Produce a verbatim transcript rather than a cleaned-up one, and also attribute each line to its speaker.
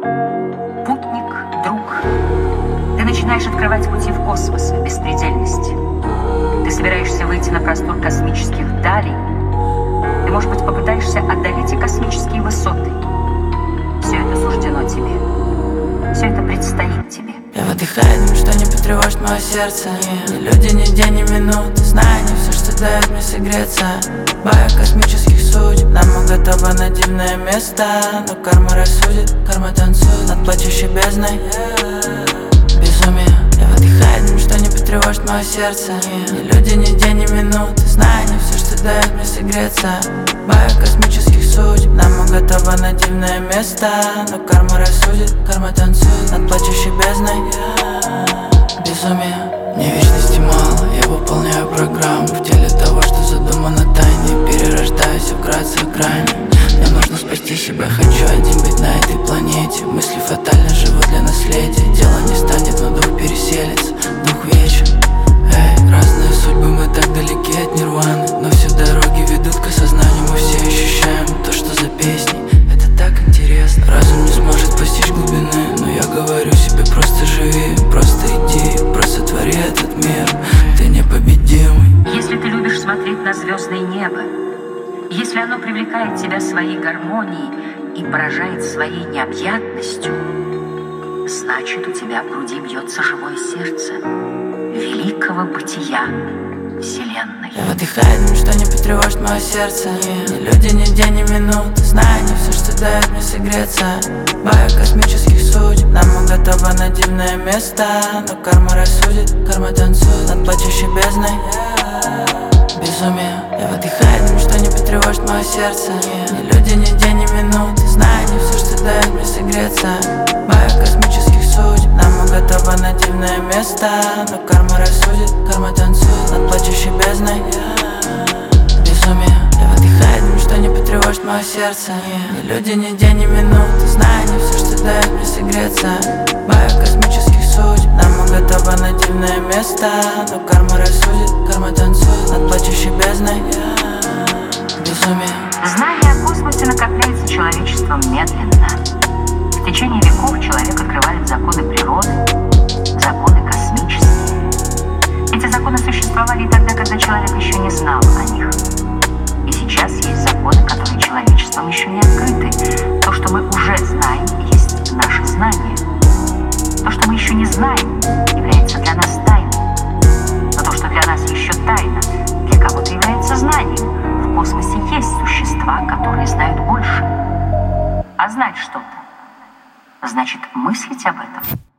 Speaker 1: Путник, друг, ты начинаешь открывать пути в космос, в беспредельность. Ты собираешься выйти на простор космических далей. Ты, может быть, попытаешься одолеть и космические высоты. Все это суждено тебе. Все это предстоит тебе.
Speaker 2: Я выдыхаю, ничто не потревожит мое сердце. Ни люди, ни день, ни минуты. Знаю, не все, что дает мне согреться. Бая космических судеб. Нам уготовано на дивное место. Но карма рассудит, карма танцует над плачущей бездной. Безумие. Я выдыхаю, ничто не потревожит мое сердце. Ни люди, ни день, ни минуты. Знаю, не все, что дает мне согреться. Бая космических судеб. Нам уготовано на дивное место. Но карма рассудит, карма танцует над плачущей бездной. Безумие. Мне вечности мало, я выполняю программу в теле того, что задумано тайне. Перерождаюсь вкратце в грани. Мне нужно спасти себя, хочу один быть на этой планете. Мысли фатально живут для наследия. Дело не станет, но дух переселится, дух вечен. Эй, разные судьбы, мы так далеки от нирваны. Но все дороги ведут к осознанию. Мы все ощущаем то, что за песней. Это так интересно. Разум не сможет постичь глубины, но я говорю себе, просто живи, просто иди, просто твори этот мир. Ты непобедимый.
Speaker 1: Если ты любишь смотреть на звездное небо, если оно привлекает тебя своей гармонией и поражает своей необъятностью, значит, у тебя в груди бьется живое сердце великого бытия Вселенной.
Speaker 2: Я выдыхаю, ничто не потревожит мое сердце. Ни люди, ни день, ни минуты. Знаю, не все, что дает мне согреться. Бая космических судеб. Нам уготовано на дивное место. Но карма рассудит, карма танцует над плачущей бездной. Безумие. Я выдыхаю, ничто не потревожит мое сердце. Ни люди, ни день, ни минуты. Знаю, не все, что дает мне согреться. Бая космических судеб. Нам уготовано на дивное место. Но карма рассудит, карма танцует над плачущей бездной. Безумие. Я выдыхаю, ничто не потревожит мое сердце. Ни люди, ни день, ни минуты. Знаю, не все, что дает мне согреться. Бая космических судеб. Нам уготовано на дивное место. Но карма рассудит, карма танцует над плачущей бездной. Безумие.
Speaker 1: Знание о космосе накопляется человечеством медленно. В течение веков человек открывает законы природы, законы космические. Эти законы существовали и тогда, когда человек еще не знал о них. И сейчас есть законы, которые человечеством еще не открыты. То, что мы уже знаем, есть наше знание. То, что мы еще не знаем, является для нас тайной. Но то, что для нас еще тайна, для кого-то является знанием. В космосе есть существа, которые знают больше. А знать что-то значит мыслить об этом.